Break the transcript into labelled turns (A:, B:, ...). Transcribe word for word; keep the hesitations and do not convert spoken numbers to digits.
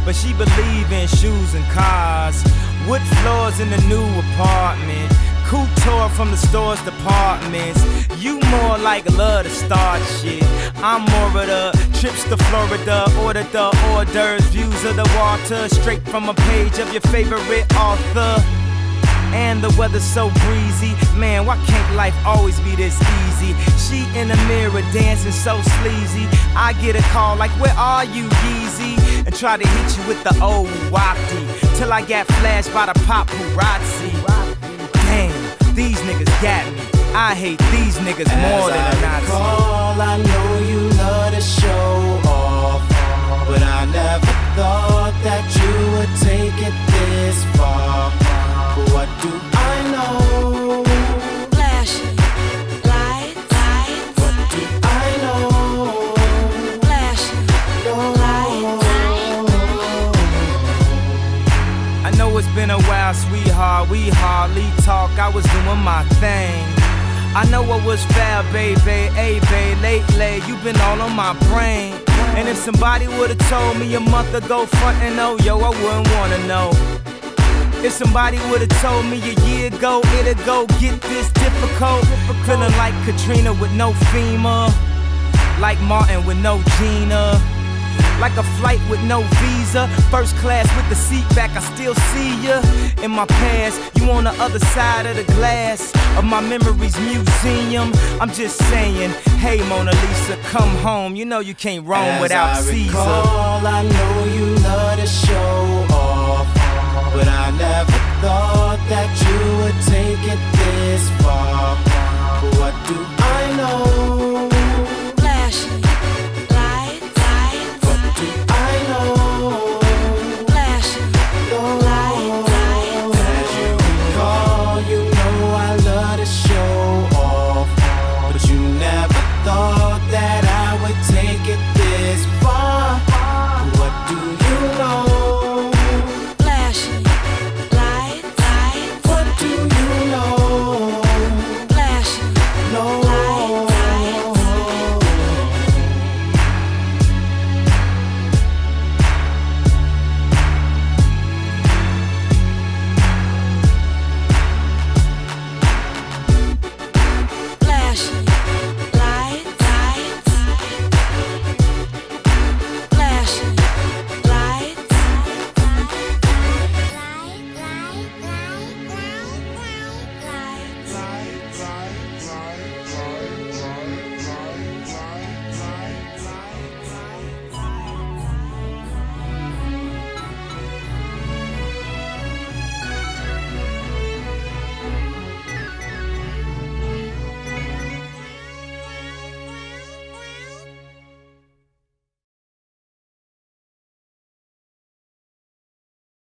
A: but she believe in shoes and cars. Wood floors in the new apartment. Couture from the store's departments. You more like love to start shit. I'm more of the trips to Florida. Order the hors d'oeuvres, views of the water. Straight from a page of your favorite author. And the weather's so breezy. Man, why can't life always be this easy? She in the mirror dancing so sleazy. I get a call like, where are you, Yeezy? And try to hit you with the old wapty. Till I got flashed by the paparazzi. Damn, these niggas got me. I hate these niggas more than a Nazi.
B: Recall, I know you love to show off, but I never thought that you would take it this far. But what do I know?
C: Flashing lights, lights.
B: What do I know?
C: Flashing lights.
A: I know it's been a while, sweetheart. We hardly talk. I was doing my thing. I know I was foul, baby, hey, babe, lately you been all on my brain. And if somebody would've told me a month ago, front and oh, yo, I wouldn't wanna know. If somebody would've told me a year ago, it'd go get this difficult. Feeling like Katrina with no FEMA, like Martin with no Gina. Like a flight with no visa, first class with the seat back, I still see ya. In my past, you on the other side of the glass of my memories museum. I'm just saying, hey Mona Lisa, come home. You know you can't roam
B: As
A: without
B: I
A: Caesar.
B: recall, I know